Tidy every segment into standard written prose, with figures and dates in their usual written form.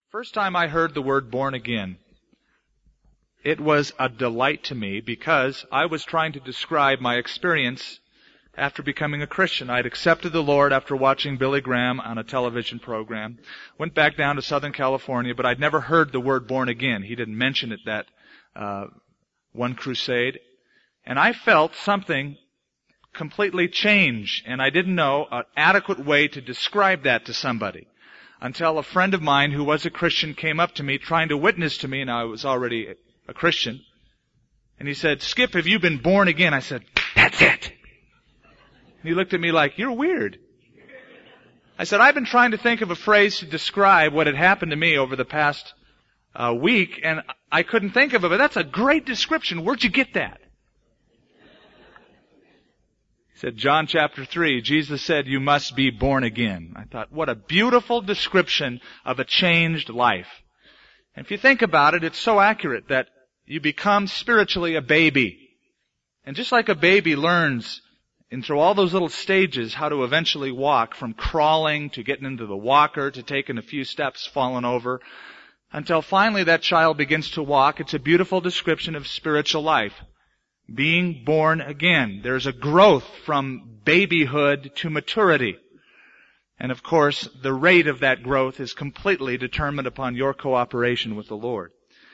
First time I heard the word born again, it was a delight to me because I was trying to describe my experience after becoming a Christian. I'd accepted the Lord after watching Billy Graham on a television program. Went back down to Southern California, but I'd never heard the word born again. He didn't mention it that one crusade. And I felt something completely change, and I didn't know an adequate way to describe that to somebody. Until a friend of mine who was a Christian came up to me trying to witness to me, and I was already a Christian. And he said, "Skip, have you been born again?" I said, "That's it." And he looked at me like, "You're weird." I said, "I've been trying to think of a phrase to describe what had happened to me over the past week, and I couldn't think of it, but that's a great description. Where'd you get that?" He said, John chapter 3, Jesus said, "You must be born again." I thought, what a beautiful description of a changed life. And if you think about it, it's so accurate that you become spiritually a baby. And just like a baby learns and through all those little stages how to eventually walk, from crawling to getting into the walker to taking a few steps, falling over, until finally that child begins to walk, it's a beautiful description of spiritual life. Being born again. There's a growth from babyhood to maturity. And of course, the rate of that growth is completely determined upon your cooperation with the Lord.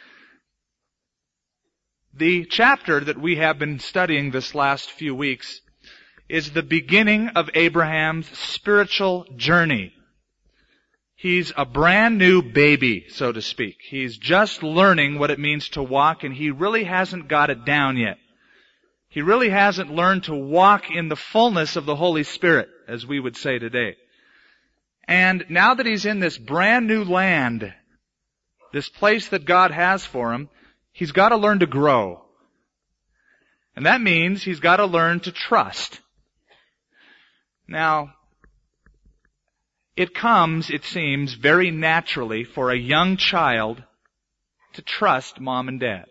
The chapter that we have been studying this last few weeks is the beginning of Abraham's spiritual journey. He's a brand new baby, so to speak. He's just learning what it means to walk, and he really hasn't got it down yet. He really hasn't learned to walk in the fullness of the Holy Spirit, as we would say today. And now that he's in this brand new land, this place that God has for him, he's got to learn to grow. And that means he's got to learn to trust. Now, it comes, it seems, very naturally for a young child to trust mom and dad.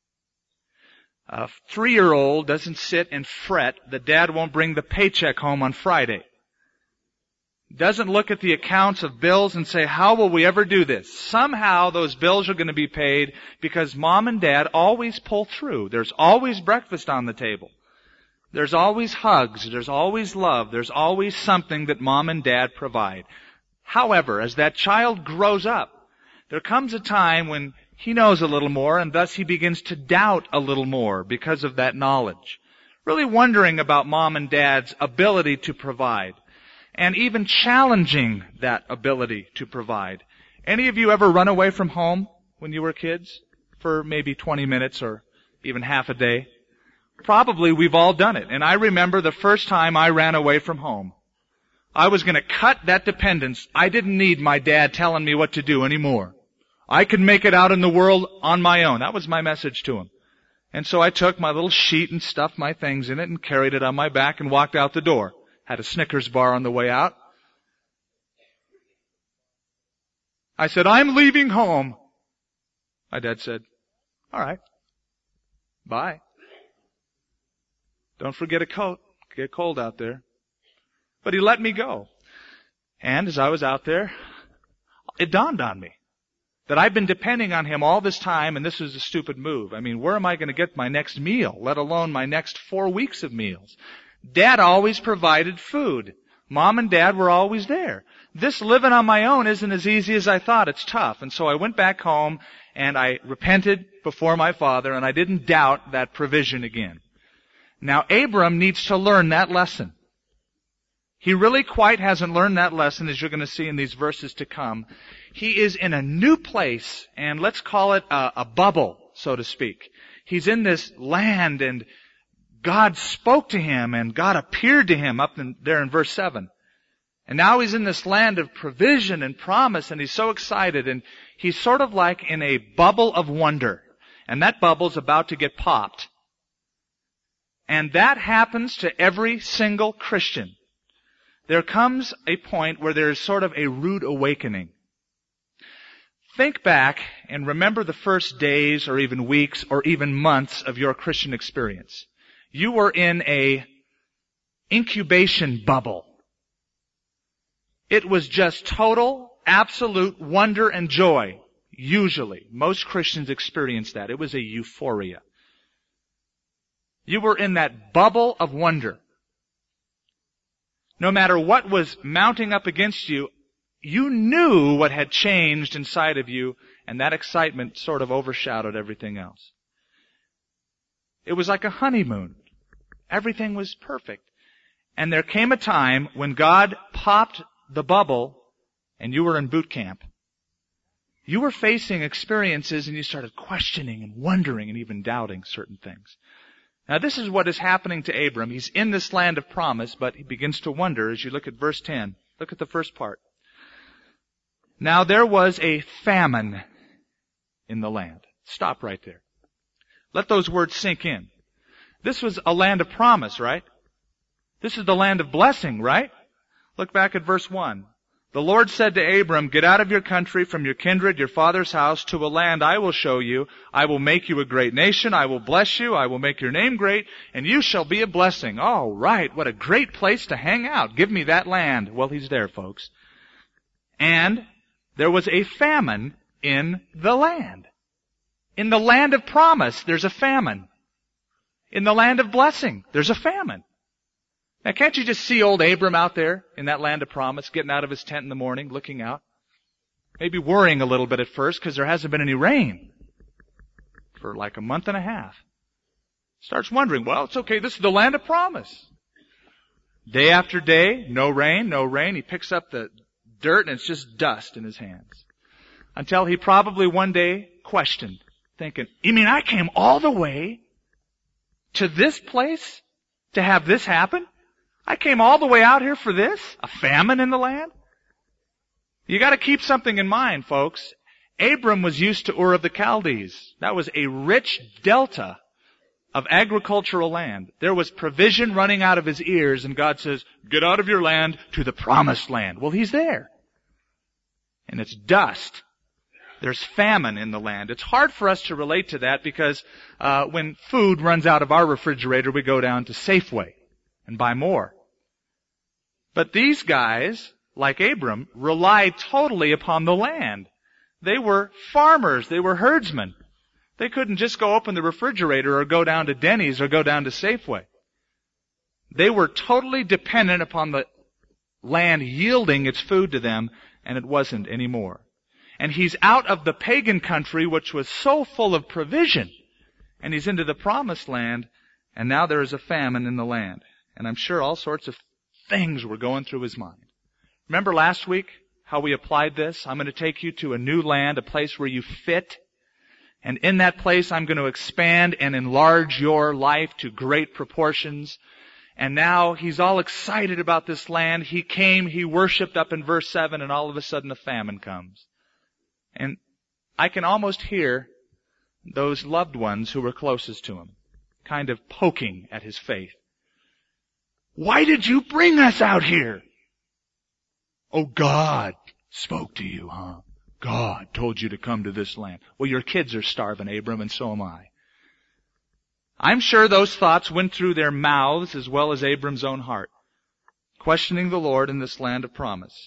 A 3-year-old doesn't sit and fret that dad won't bring the paycheck home on Friday. Doesn't look at the accounts of bills and say, how will we ever do this? Somehow those bills are going to be paid because mom and dad always pull through. There's always breakfast on the table. There's always hugs. There's always love. There's always something that mom and dad provide. However, as that child grows up, there comes a time when he knows a little more, and thus he begins to doubt a little more because of that knowledge. Really wondering about mom and dad's ability to provide, and even challenging that ability to provide. Any of you ever run away from home when you were kids for maybe 20 minutes or even half a day? Probably we've all done it. And I remember the first time I ran away from home. I was going to cut that dependence. I didn't need my dad telling me what to do anymore. I could make it out in the world on my own. That was my message to him. And so I took my little sheet and stuffed my things in it and carried it on my back and walked out the door. Had a Snickers bar on the way out. I said, "I'm leaving home." My dad said, "All right. Bye. Don't forget a coat. It'll get cold out there." But he let me go. And as I was out there, it dawned on me that I've been depending on him all this time, and this was a stupid move. I mean, where am I going to get my next meal, let alone my next 4 weeks of meals? Dad always provided food. Mom and Dad were always there. This living on my own isn't as easy as I thought. It's tough. And so I went back home, and I repented before my father, and I didn't doubt that provision again. Now, Abram needs to learn that lesson. He really quite hasn't learned that lesson, as you're going to see in these verses to come. He is in a new place, and let's call it a bubble, so to speak. He's in this land, and God spoke to him, and God appeared to him up there in verse 7. And now he's in this land of provision and promise, and he's so excited, and he's sort of like in a bubble of wonder. And that bubble's about to get popped. And that happens to every single Christian. There comes a point where there is sort of a rude awakening. Think back and remember the first days or even weeks or even months of your Christian experience. You were in a incubation bubble. It was just total absolute wonder and joy. Usually. Most Christians experience that. It was a euphoria. You were in that bubble of wonder. No matter what was mounting up against you, you knew what had changed inside of you, and that excitement sort of overshadowed everything else. It was like a honeymoon. Everything was perfect. And there came a time when God popped the bubble and you were in boot camp. You were facing experiences and you started questioning and wondering and even doubting certain things. Now this is what is happening to Abram. He's in this land of promise, but he begins to wonder as you look at verse 10. Look at the first part. Now there was a famine in the land. Stop right there. Let those words sink in. This was a land of promise, right? This is the land of blessing, right? Look back at verse 1. The Lord said to Abram, get out of your country, from your kindred, your father's house, to a land I will show you. I will make you a great nation. I will bless you. I will make your name great, and you shall be a blessing. All right, what a great place to hang out. Give me that land. Well, he's there, folks. And there was a famine in the land. In the land of promise, there's a famine. In the land of blessing, there's a famine. Now, can't you just see old Abram out there in that land of promise, getting out of his tent in the morning, looking out? Maybe worrying a little bit at first because there hasn't been any rain for like a month and a half. Starts wondering, well, it's okay, this is the land of promise. Day after day, no rain, no rain. He picks up the dirt and it's just dust in his hands. Until he probably one day questioned, thinking, you mean I came all the way to this place to have this happen? I came all the way out here for this? A famine in the land? You gotta keep something in mind, folks. Abram was used to Ur of the Chaldees. That was a rich delta of agricultural land. There was provision running out of his ears, and God says, get out of your land to the promised land. Well, he's there. And it's dust. There's famine in the land. It's hard for us to relate to that because when food runs out of our refrigerator, we go down to Safeway and buy more. But these guys, like Abram, relied totally upon the land. They were farmers. They were herdsmen. They couldn't just go open the refrigerator or go down to Denny's or go down to Safeway. They were totally dependent upon the land yielding its food to them, and it wasn't anymore. And he's out of the pagan country, which was so full of provision, and he's into the promised land, and now there is a famine in the land. And I'm sure all sorts of things were going through his mind. Remember last week how we applied this? I'm going to take you to a new land, a place where you fit. And in that place, I'm going to expand and enlarge your life to great proportions. And now he's all excited about this land. He came, he worshiped up in verse 7, and all of a sudden a famine comes. And I can almost hear those loved ones who were closest to him kind of poking at his faith. Why did you bring us out here? Oh, God spoke to you, huh? God told you to come to this land. Well, your kids are starving, Abram, and so am I. I'm sure those thoughts went through their mouths as well as Abram's own heart, questioning the Lord in this land of promise.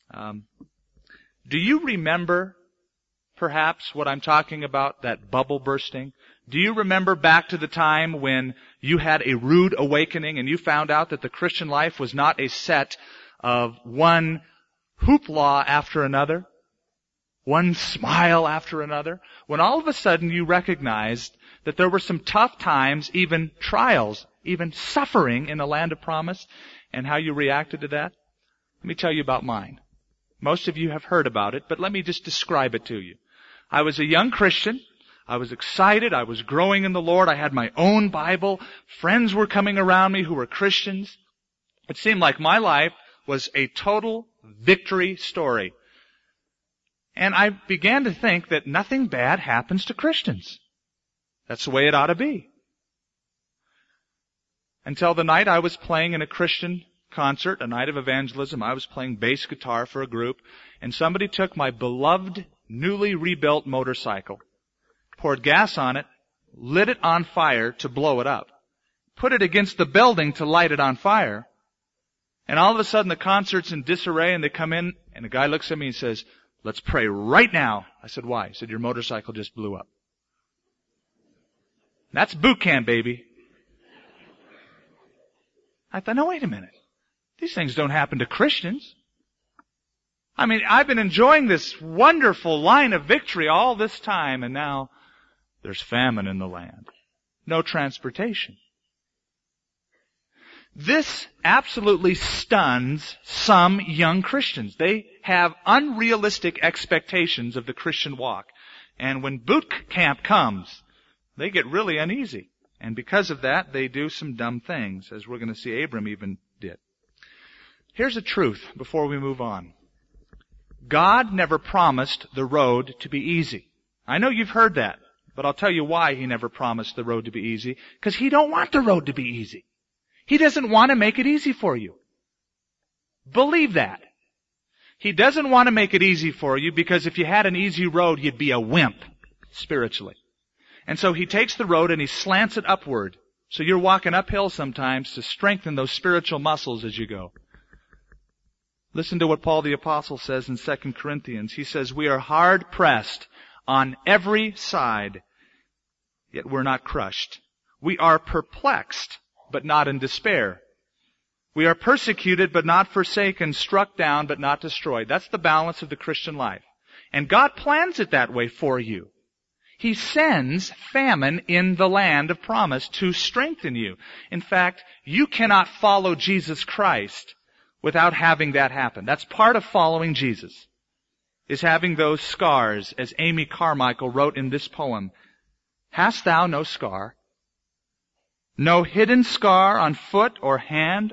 Do you remember perhaps what I'm talking about, that bubble bursting? Do you remember back to the time when you had a rude awakening and you found out that the Christian life was not a set of one hoopla after another, one smile after another? When all of a sudden you recognized that there were some tough times, even trials, even suffering in the land of promise, and how you reacted to that? Let me tell you about mine. Most of you have heard about it, but let me just describe it to you. I was a young Christian. I was excited. I was growing in the Lord. I had my own Bible. Friends were coming around me who were Christians. It seemed like my life was a total victory story. And I began to think that nothing bad happens to Christians. That's the way it ought to be. Until the night I was playing in a Christian concert, a night of evangelism. I was playing bass guitar for a group, and somebody took my beloved, newly rebuilt motorcycle, poured gas on it, lit it on fire to blow it up, put it against the building to light it on fire, And all of a sudden the concert's in disarray and they come in and the guy looks at me and says, "Let's pray right now." I said, "Why?" He said, "Your motorcycle just blew up." That's boot camp, baby. I thought, no, wait a minute. These things don't happen to Christians. I mean, I've been enjoying this wonderful line of victory all this time, and now there's famine in the land. No transportation. This absolutely stuns some young Christians. They have unrealistic expectations of the Christian walk. And when boot camp comes, they get really uneasy. And because of that, they do some dumb things, as we're going to see Abram even did. Here's a truth before we move on. God never promised the road to be easy. I know you've heard that, but I'll tell you why He never promised the road to be easy. Because He don't want the road to be easy. He doesn't want to make it easy for you. Believe that. He doesn't want to make it easy for you because if you had an easy road, you'd be a wimp, spiritually. And so He takes the road and He slants it upward. So you're walking uphill sometimes to strengthen those spiritual muscles as you go. Listen to what Paul the Apostle says in 2 Corinthians. He says, "We are hard pressed on every side, yet we're not crushed. We are perplexed, but not in despair. We are persecuted, but not forsaken, struck down, but not destroyed." That's the balance of the Christian life. And God plans it that way for you. He sends famine in the land of promise to strengthen you. In fact, you cannot follow Jesus Christ without having that happen. That's part of following Jesus, is having those scars, as Amy Carmichael wrote in this poem. "Hast thou no scar? No hidden scar on foot or hand?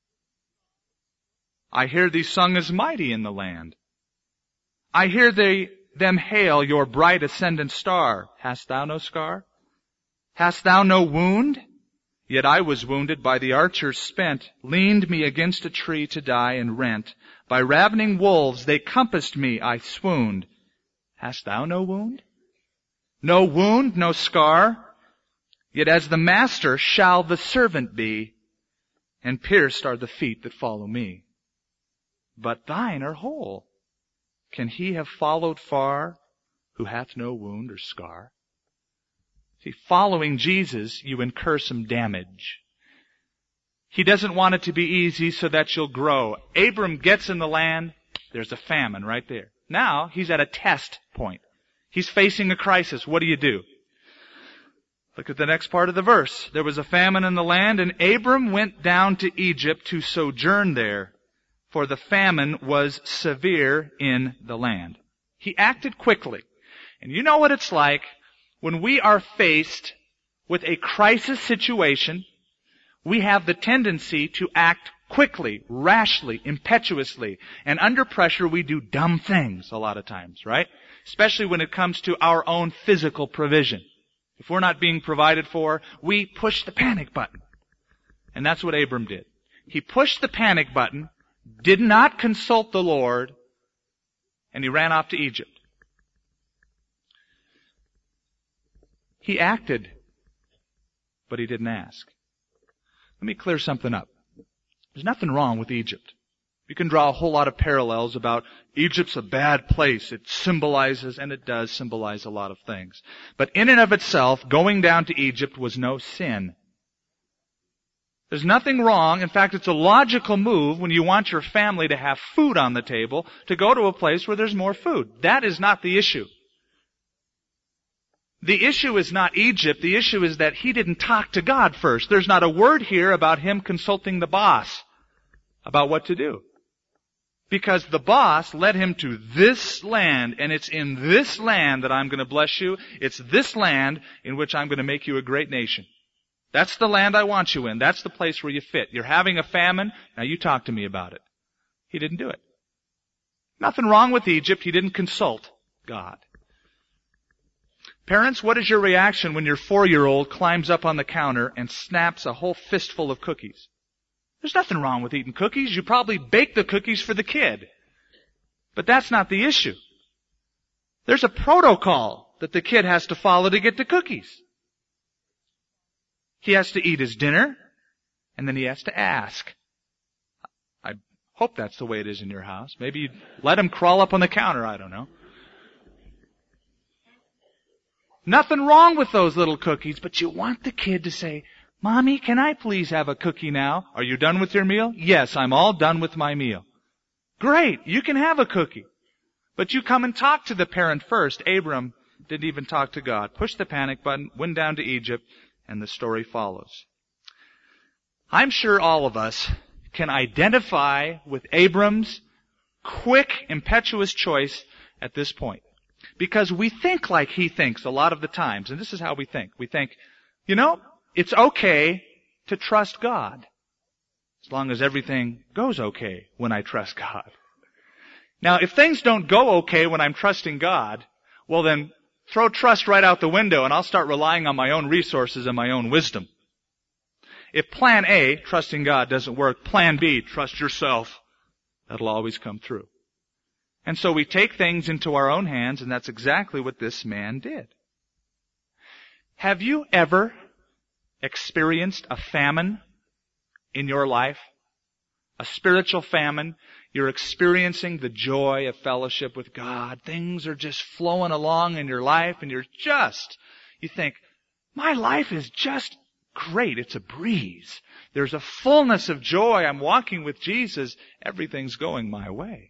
I hear thee sung as mighty in the land. I hear them hail your bright ascendant star. Hast thou no scar? Hast thou no wound? Yet I was wounded by the archers spent, leaned me against a tree to die and rent. By ravening wolves they compassed me, I swooned. Hast thou no wound? No wound, no scar? Yet as the master shall the servant be, and pierced are the feet that follow me. But thine are whole. Can he have followed far who hath no wound or scar? See, following Jesus, you incur some damage. He doesn't want it to be easy so that you'll grow. Abram gets in the land, there's a famine right there. Now, he's at a test point. He's facing a crisis. What do you do? Look at the next part of the verse. There was a famine in the land, and Abram went down to Egypt to sojourn there, for the famine was severe in the land. He acted quickly. And you know what it's like when we are faced with a crisis situation. We have the tendency to act quickly, rashly, impetuously. And under pressure, we do dumb things a lot of times, right? Especially when it comes to our own physical provision. If we're not being provided for, we push the panic button. And that's what Abram did. He pushed the panic button, did not consult the Lord, and he ran off to Egypt. He acted, but he didn't ask. Let me clear something up. There's nothing wrong with Egypt. You can draw a whole lot of parallels about Egypt's a bad place. It symbolizes, and it does symbolize a lot of things. But in and of itself, going down to Egypt was no sin. There's nothing wrong. In fact, it's a logical move when you want your family to have food on the table to go to a place where there's more food. That is not the issue. The issue is not Egypt. The issue is that he didn't talk to God first. There's not a word here about him consulting the boss about what to do. Because the boss led him to this land, and it's in this land that I'm going to bless you. It's this land in which I'm going to make you a great nation. That's the land I want you in. That's the place where you fit. You're having a famine. Now you talk to me about it. He didn't do it. Nothing wrong with Egypt. He didn't consult God. Parents, what is your reaction when your 4-year-old climbs up on the counter and snaps a whole fistful of cookies? There's nothing wrong with eating cookies. You probably bake the cookies for the kid. But that's not the issue. There's a protocol that the kid has to follow to get the cookies. He has to eat his dinner, and then he has to ask. I Hope that's the way it is in your house. Maybe you let him crawl up on the counter, I don't know. Nothing wrong with those little cookies, but you want the kid to say, Mommy, can I please have a cookie now? Are you done with your meal? Yes, I'm all done with my meal. Great, you can have a cookie. But you come and talk to the parent first. Abram didn't even talk to God. Pushed the panic button, went down to Egypt, and the story follows. I'm sure all of us can identify with Abram's quick, impetuous choice at this point. Because we think like he thinks a lot of the times. And this is how we think. We think, it's okay to trust God. As long as everything goes okay when I trust God. Now, if things don't go okay when I'm trusting God, well then, throw trust right out the window and I'll start relying on my own resources and my own wisdom. If plan A, trusting God, doesn't work, plan B, trust yourself. That'll always come through. And so we take things into our own hands, and that's exactly what this man did. Have you ever experienced a famine in your life? A spiritual famine? You're experiencing the joy of fellowship with God. Things are just flowing along in your life, and you think, my life is just great. It's a breeze. There's a fullness of joy. I'm walking with Jesus. Everything's going my way.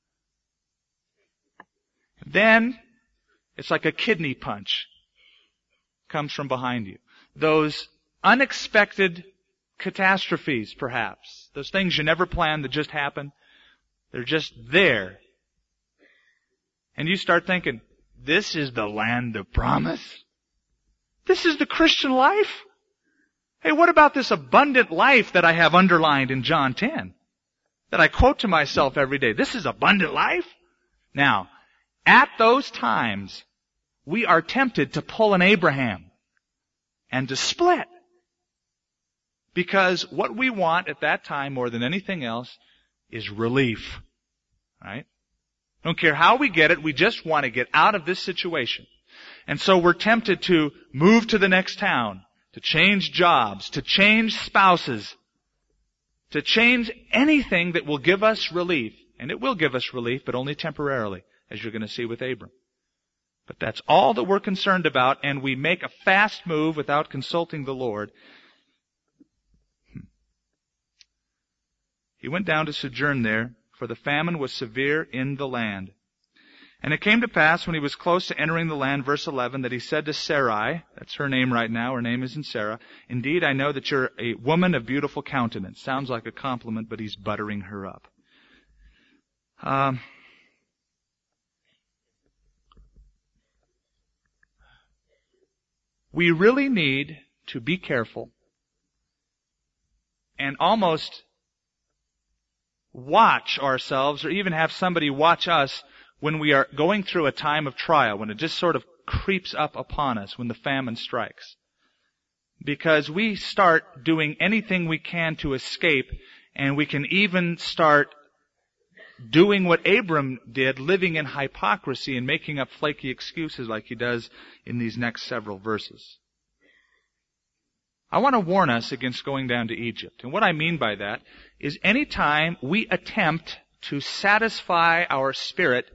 Then, it's like a kidney punch comes from behind you. Those unexpected catastrophes, perhaps. Those things you never planned that just happen. They're just there. And you start thinking, this is the land of promise? This is the Christian life? Hey, what about this abundant life that I have underlined in John 10? That I quote to myself every day. This is abundant life? Now, at those times, we are tempted to pull an Abraham and to split. Because what we want at that time more than anything else is relief. Right? Don't care how we get it, we just want to get out of this situation. And so we're tempted to move to the next town, to change jobs, to change spouses, to change anything that will give us relief. And it will give us relief, but only temporarily, as you're going to see with Abram. But that's all that we're concerned about, and we make a fast move without consulting the Lord. He went down to sojourn there, for the famine was severe in the land. And it came to pass, when he was close to entering the land, verse 11, that he said to Sarai, that's her name right now, her name isn't Sarah, indeed I know that you're a woman of beautiful countenance. Sounds like a compliment, but he's buttering her up. We really need to be careful and almost watch ourselves, or even have somebody watch us when we are going through a time of trial, when it just sort of creeps up upon us, when the famine strikes. Because we start doing anything we can to escape, and we can even start doing what Abram did, living in hypocrisy and making up flaky excuses like he does in these next several verses. I want to warn us against going down to Egypt. And what I mean by that is any time we attempt to satisfy our spirit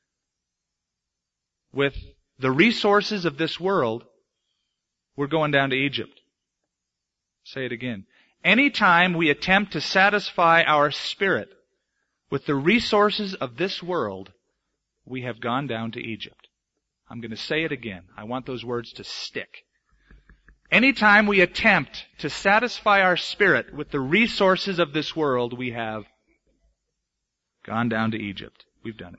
with the resources of this world, we're going down to Egypt. Say it again. Any time we attempt to satisfy our spirit with the resources of this world, we have gone down to Egypt. I'm going to say it again. I want those words to stick. Anytime we attempt to satisfy our spirit with the resources of this world, we have gone down to Egypt. We've done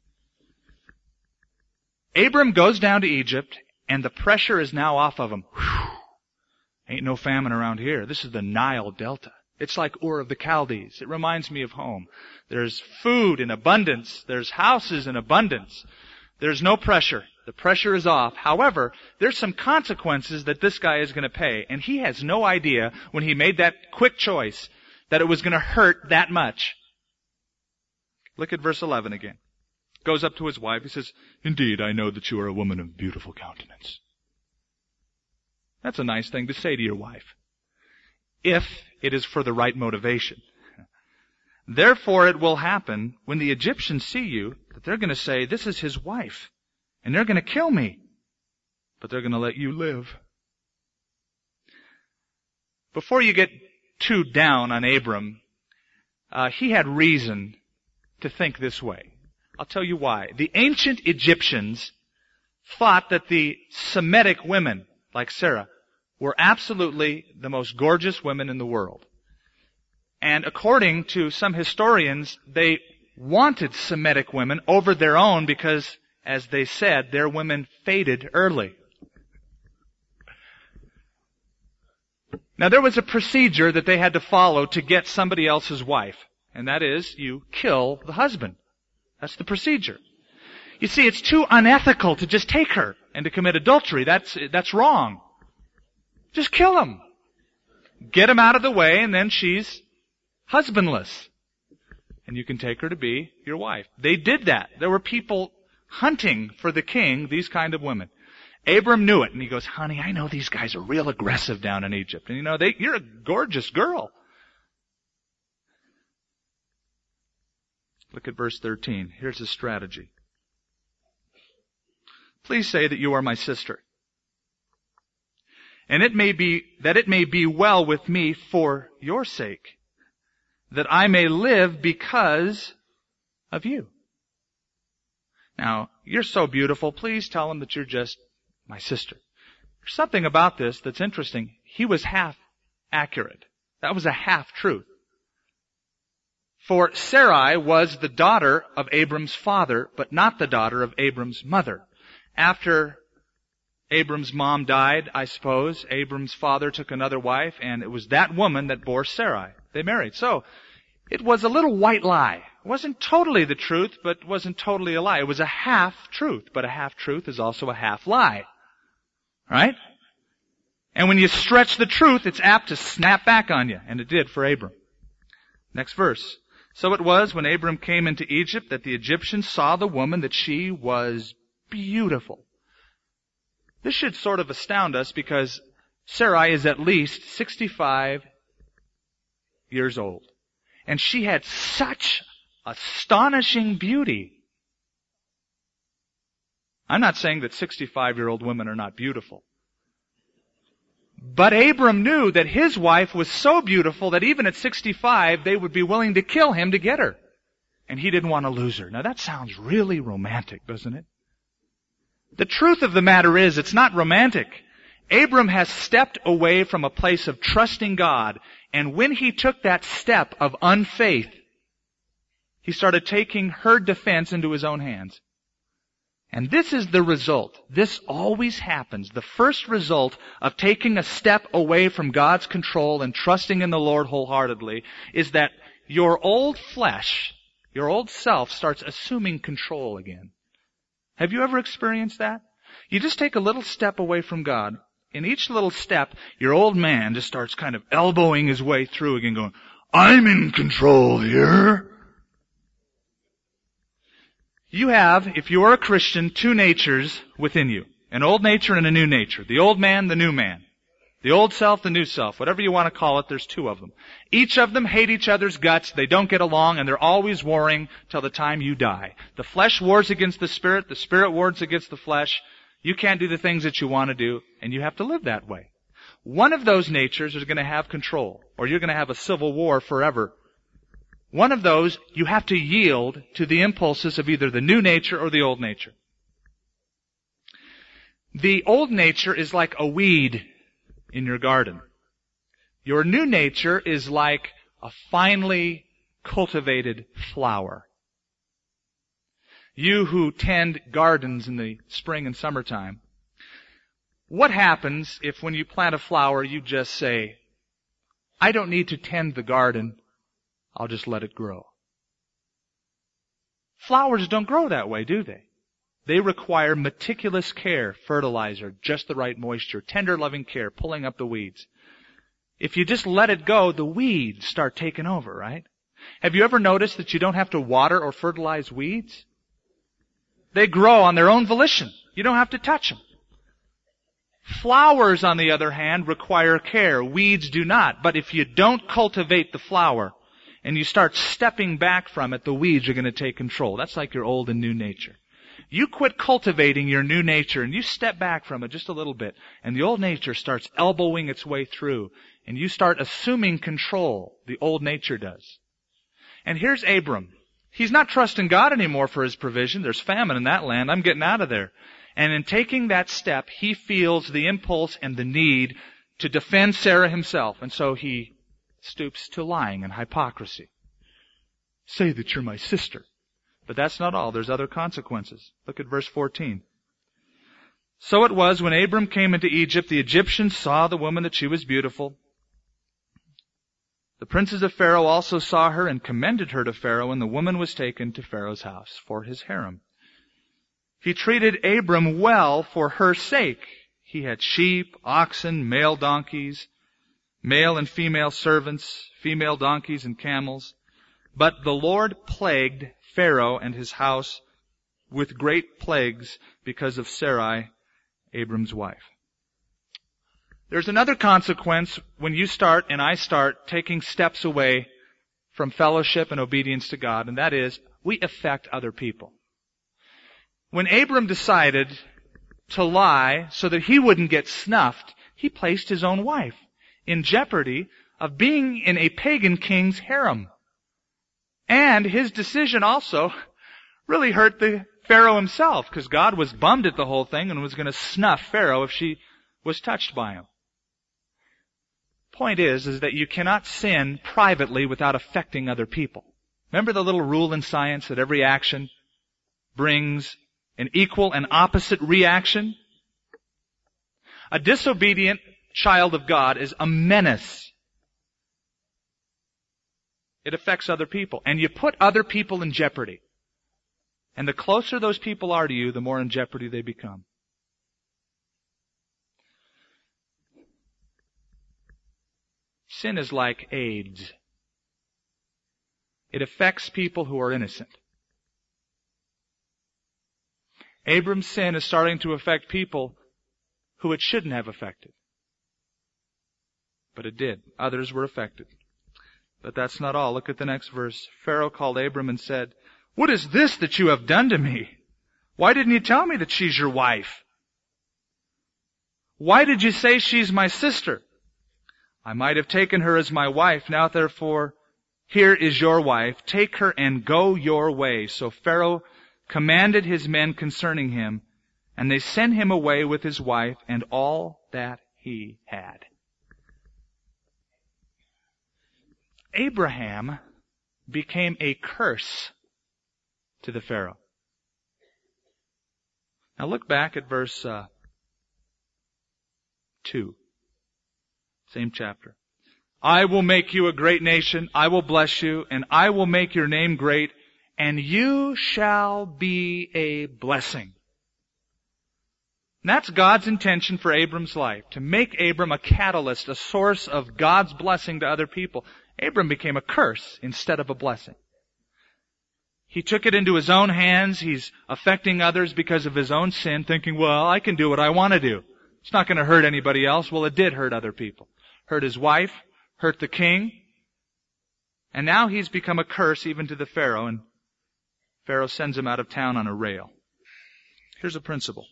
it. Abram goes down to Egypt, and the pressure is now off of him. Whew. Ain't no famine around here. This is the Nile Delta. It's like Ur of the Chaldees. It reminds me of home. There's food in abundance. There's houses in abundance. There's no pressure. The pressure is off. However, there's some consequences that this guy is going to pay. And he has no idea when he made that quick choice that it was going to hurt that much. Look at verse 11 again. Goes up to his wife. He says, "Indeed, I know that you are a woman of beautiful countenance." That's a nice thing to say to your wife, if it is for the right motivation. Therefore it will happen when the Egyptians see you that they're going to say, this is his wife, and they're going to kill me, but they're going to let you live. Before you get too down on Abram, he had reason to think this way. I'll tell you why. The ancient Egyptians thought that the Semitic women, like Sarah, were absolutely the most gorgeous women in the world. And according to some historians, they wanted Semitic women over their own because, as they said, their women faded early. Now there was a procedure that they had to follow to get somebody else's wife, and that is, you kill the husband. That's the procedure. You see, it's too unethical to just take her and to commit adultery. That's wrong. Just kill him. Get him out of the way, and then she's husbandless. And you can take her to be your wife. They did that. There were people hunting for the king, these kind of women. Abram knew it, and he goes, honey, I know these guys are real aggressive down in Egypt. And you're a gorgeous girl. Look at verse 13. Here's his strategy. Please say that you are my sister. And it may be well with me for your sake, that I may live because of you. Now, you're so beautiful. Please tell him that you're just my sister. There's something about this that's interesting. He was half accurate. That was a half truth. For Sarai was the daughter of Abram's father, but not the daughter of Abram's mother. After Abram's mom died, I suppose, Abram's father took another wife, and it was that woman that bore Sarai. They married. So, it was a little white lie. It wasn't totally the truth, but it wasn't totally a lie. It was a half truth, but a half truth is also a half lie. Right? And when you stretch the truth, it's apt to snap back on you, and it did for Abram. Next verse. So it was when Abram came into Egypt that the Egyptians saw the woman that she was beautiful. This should sort of astound us because Sarai is at least 65 years old. And she had such astonishing beauty. I'm not saying that 65-year-old women are not beautiful. But Abram knew that his wife was so beautiful that even at 65, they would be willing to kill him to get her. And he didn't want to lose her. Now that sounds really romantic, doesn't it? The truth of the matter is, it's not romantic. Abram has stepped away from a place of trusting God, and when he took that step of unfaith, he started taking her defense into his own hands. And this is the result. This always happens. The first result of taking a step away from God's control and trusting in the Lord wholeheartedly is that your old flesh, your old self, starts assuming control again. Have you ever experienced that? You just take a little step away from God. In each little step, your old man just starts kind of elbowing his way through again, going, I'm in control here. You have, if you are a Christian, two natures within you. An old nature and a new nature. The old man, the new man. The old self, the new self. Whatever you want to call it, there's two of them. Each of them hate each other's guts. They don't get along, and they're always warring till the time you die. The flesh wars against the spirit wars against the flesh. You can't do the things that you want to do, and you have to live that way. One of those natures is going to have control, or you're going to have a civil war forever. One of those, you have to yield to the impulses of either the new nature or the old nature. The old nature is like a weed in your garden. Your new nature is like a finely cultivated flower. You who tend gardens in the spring and summertime, what happens if when you plant a flower you just say, I don't need to tend the garden, I'll just let it grow? Flowers don't grow that way, do they? They require meticulous care, fertilizer, just the right moisture, tender loving care, pulling up the weeds. If you just let it go, the weeds start taking over, right? Have you ever noticed that you don't have to water or fertilize weeds? They grow on their own volition. You don't have to touch them. Flowers, on the other hand, require care. Weeds do not. But if you don't cultivate the flower, and you start stepping back from it, the weeds are going to take control. That's like your old and new nature. You quit cultivating your new nature and you step back from it just a little bit, and the old nature starts elbowing its way through, and you start assuming control. The old nature does. And here's Abram. He's not trusting God anymore for his provision. There's famine in that land. I'm getting out of there. And in taking that step, he feels the impulse and the need to defend Sarah himself. And so he stoops to lying and hypocrisy. Say that you're my sister. But that's not all. There's other consequences. Look at verse 14. So it was when Abram came into Egypt, the Egyptians saw the woman that she was beautiful. The princes of Pharaoh also saw her and commended her to Pharaoh, and the woman was taken to Pharaoh's house for his harem. He treated Abram well for her sake. He had sheep, oxen, male donkeys, male and female servants, female donkeys and camels. But the Lord plagued Pharaoh and his house with great plagues because of Sarai, Abram's wife. There's another consequence when you start and I start taking steps away from fellowship and obedience to God, and that is, we affect other people. When Abram decided to lie so that he wouldn't get snuffed, he placed his own wife in jeopardy of being in a pagan king's harem. And his decision also really hurt the Pharaoh himself, because God was bummed at the whole thing and was going to snuff Pharaoh if she was touched by him. Point is that you cannot sin privately without affecting other people. Remember the little rule in science that every action brings an equal and opposite reaction? A disobedient child of God is a menace. It affects other people, and you put other people in jeopardy. And the closer those people are to you, the more in jeopardy they become. Sin is like AIDS. It affects people who are innocent. Abram's sin is starting to affect people who it shouldn't have affected. But it did. Others were affected. But that's not all. Look at the next verse. Pharaoh called Abram and said, "What is this that you have done to me? Why didn't you tell me that she's your wife? Why did you say she's my sister? I might have taken her as my wife. Now therefore, here is your wife. Take her and go your way." So Pharaoh commanded his men concerning him, and they sent him away with his wife and all that he had. Abraham became a curse to the Pharaoh. Now look back at verse 2. Same chapter. "I will make you a great nation. I will bless you, and I will make your name great, and you shall be a blessing." And that's God's intention for Abram's life, to make Abram a catalyst, a source of God's blessing to other people. Abram became a curse instead of a blessing. He took it into his own hands. He's affecting others because of his own sin, thinking, well, I can do what I want to do. It's not going to hurt anybody else. Well, it did hurt other people. Hurt his wife, hurt the king. And now he's become a curse even to the Pharaoh, and Pharaoh sends him out of town on a rail. Here's a principle.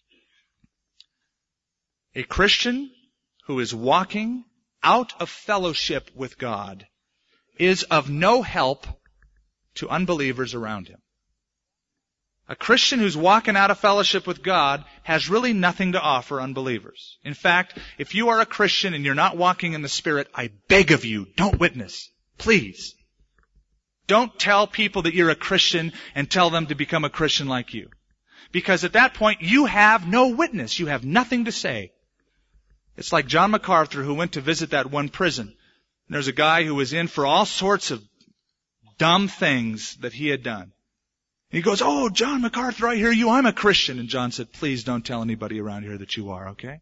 A Christian who is walking out of fellowship with God is of no help to unbelievers around him. A Christian who's walking out of fellowship with God has really nothing to offer unbelievers. In fact, if you are a Christian and you're not walking in the Spirit, I beg of you, don't witness. Please. Don't tell people that you're a Christian and tell them to become a Christian like you. Because at that point, you have no witness. You have nothing to say. It's like John MacArthur, who went to visit that one prison. And there's a guy who was in for all sorts of dumb things that he had done. And he goes, "Oh, John MacArthur, I hear you. I'm a Christian." And John said, "Please don't tell anybody around here that you are, okay?"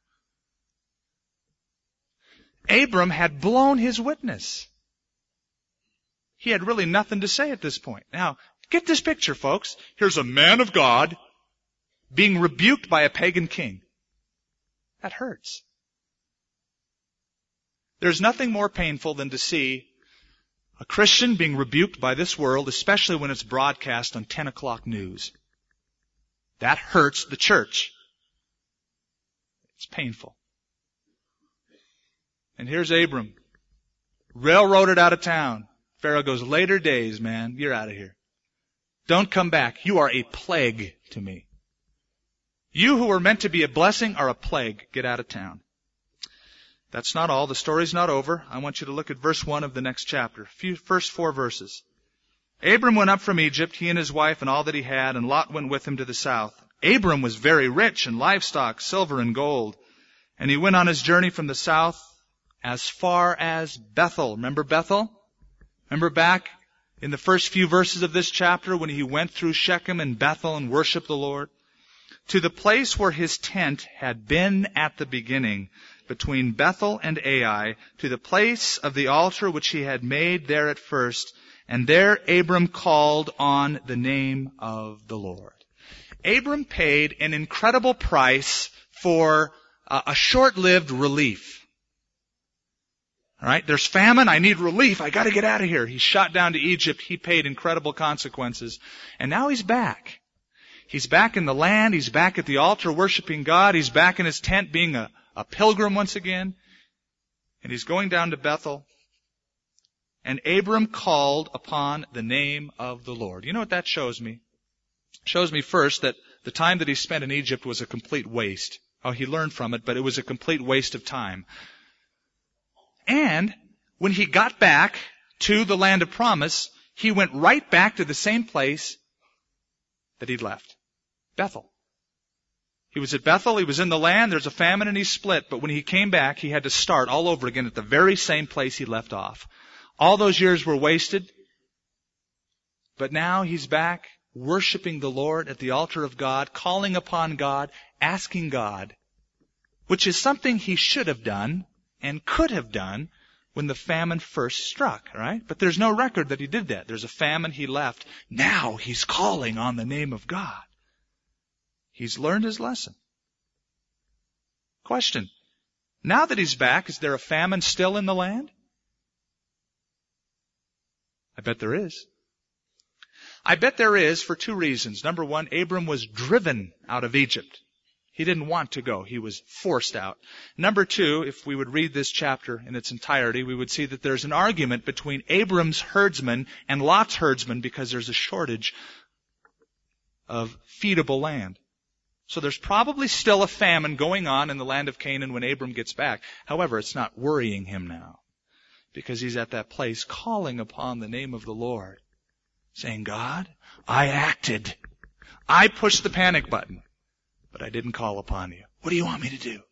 Abram had blown his witness. He had really nothing to say at this point. Now, get this picture, folks. Here's a man of God being rebuked by a pagan king. That hurts. There's nothing more painful than to see A Christian being rebuked by this world, especially when it's broadcast on 10 o'clock news. That hurts the church. It's painful. And here's Abram, railroaded out of town. Pharaoh goes, later days, man, you're out of here. Don't come back. You are a plague to me. You who were meant to be a blessing are a plague. Get out of town. That's not all. The story's not over. I want you to look at verse 1 of the next chapter. First 4 verses. Abram went up from Egypt, he and his wife and all that he had, and Lot went with him to the south. Abram was very rich in livestock, silver and gold. And he went on his journey from the south as far as Bethel. Remember Bethel? Remember back in the first few verses of this chapter when he went through Shechem and Bethel and worshiped the Lord? To the place where his tent had been at the beginning, between Bethel and Ai, to the place of the altar which he had made there at first, and there Abram called on the name of the Lord. Abram paid an incredible price for a short-lived relief. All right, there's famine, I need relief, I got to get out of here. He's shot down to Egypt, he paid incredible consequences, and now he's back. He's back in the land, he's back at the altar worshiping God, he's back in his tent being a pilgrim once again, and he's going down to Bethel. And Abram called upon the name of the Lord. You know what that shows me? It shows me first that the time that he spent in Egypt was a complete waste. Oh, he learned from it, but it was a complete waste of time. And when he got back to the land of promise, he went right back to the same place that he'd left. Bethel. He was at Bethel, he was in the land, there's a famine and he split, but when he came back, he had to start all over again at the very same place he left off. All those years were wasted, but now he's back worshiping the Lord at the altar of God, calling upon God, asking God, which is something he should have done and could have done when the famine first struck, right? But there's no record that he did that. There's a famine, he left. Now he's calling on the name of God. He's learned his lesson. Question. Now that he's back, is there a famine still in the land? I bet there is. I bet there is for 2 reasons. Number 1, Abram was driven out of Egypt. He didn't want to go. He was forced out. Number 2, if we would read this chapter in its entirety, we would see that there's an argument between Abram's herdsmen and Lot's herdsmen because there's a shortage of feedable land. So there's probably still a famine going on in the land of Canaan when Abram gets back. However, it's not worrying him now because he's at that place calling upon the name of the Lord, saying, God, I acted. I pushed the panic button, but I didn't call upon you. What do you want me to do?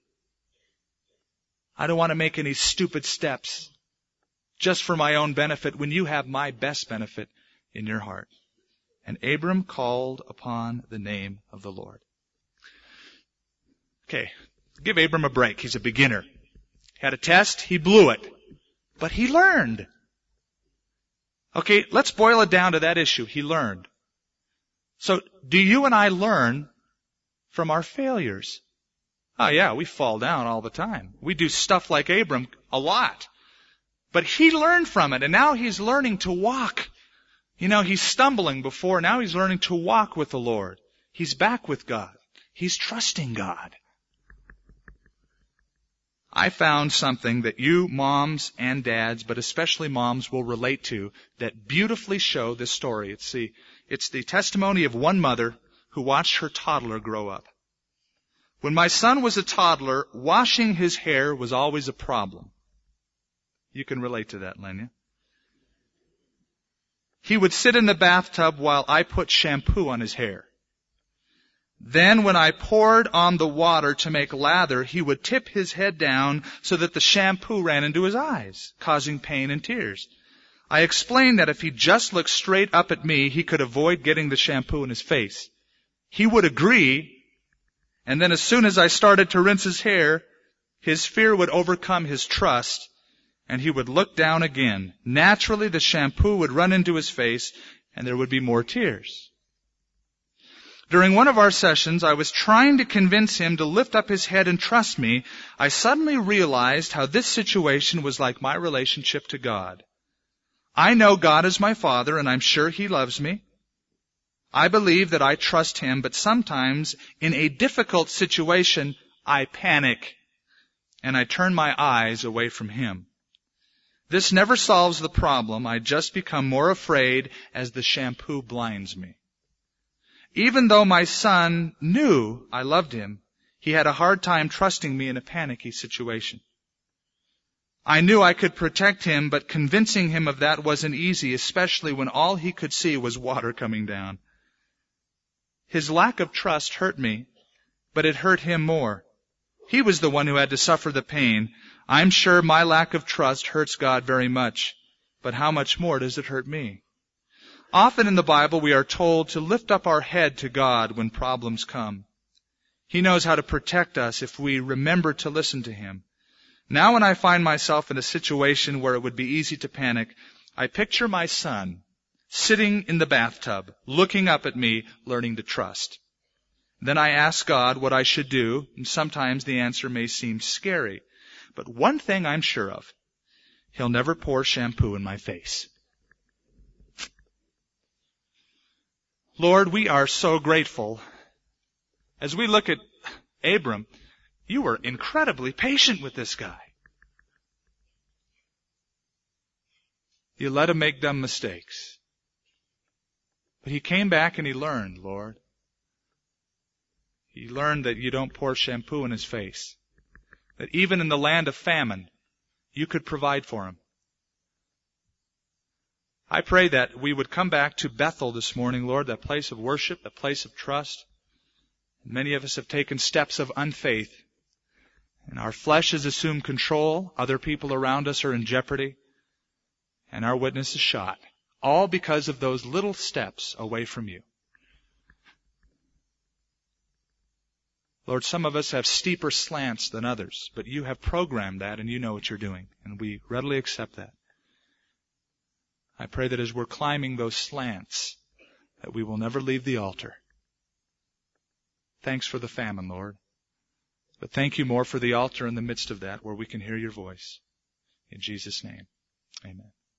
I don't want to make any stupid steps just for my own benefit when you have my best benefit in your heart. And Abram called upon the name of the Lord. Okay, give Abram a break. He's a beginner. Had a test, he blew it. But he learned. Okay, let's boil it down to that issue. He learned. So, do you and I learn from our failures? Oh yeah, we fall down all the time. We do stuff like Abram a lot. But he learned from it, and now he's learning to walk. You know, he's stumbling before, now he's learning to walk with the Lord. He's back with God. He's trusting God. I found something that you moms and dads, but especially moms, will relate to that beautifully show this story. It's the testimony of one mother who watched her toddler grow up. When my son was a toddler, washing his hair was always a problem. You can relate to that, Lenya. He would sit in the bathtub while I put shampoo on his hair. Then when I poured on the water to make lather, he would tip his head down so that the shampoo ran into his eyes, causing pain and tears. I explained that if he just looked straight up at me, he could avoid getting the shampoo in his face. He would agree, and then as soon as I started to rinse his hair, his fear would overcome his trust, and he would look down again. Naturally, the shampoo would run into his face, and there would be more tears. During one of our sessions, I was trying to convince him to lift up his head and trust me. I suddenly realized how this situation was like my relationship to God. I know God is my Father, and I'm sure He loves me. I believe that I trust Him, but sometimes in a difficult situation, I panic, and I turn my eyes away from Him. This never solves the problem. I just become more afraid as the shampoo blinds me. Even though my son knew I loved him, he had a hard time trusting me in a panicky situation. I knew I could protect him, but convincing him of that wasn't easy, especially when all he could see was water coming down. His lack of trust hurt me, but it hurt him more. He was the one who had to suffer the pain. I'm sure my lack of trust hurts God very much, but how much more does it hurt me? Often in the Bible we are told to lift up our head to God when problems come. He knows how to protect us if we remember to listen to Him. Now when I find myself in a situation where it would be easy to panic, I picture my son sitting in the bathtub, looking up at me, learning to trust. Then I ask God what I should do, and sometimes the answer may seem scary. But one thing I'm sure of, He'll never pour shampoo in my face. Lord, we are so grateful. As we look at Abram, you were incredibly patient with this guy. You let him make dumb mistakes. But he came back and he learned, Lord. He learned that you don't pour shampoo in his face. That even in the land of famine, you could provide for him. I pray that we would come back to Bethel this morning, Lord, that place of worship, that place of trust. Many of us have taken steps of unfaith, and our flesh has assumed control. Other people around us are in jeopardy, and our witness is shot, all because of those little steps away from you. Lord, some of us have steeper slants than others, but you have programmed that, and you know what you're doing, and we readily accept that. I pray that as we're climbing those slants, that we will never leave the altar. Thanks for the famine, Lord. But thank you more for the altar in the midst of that, where we can hear your voice. In Jesus' name, amen.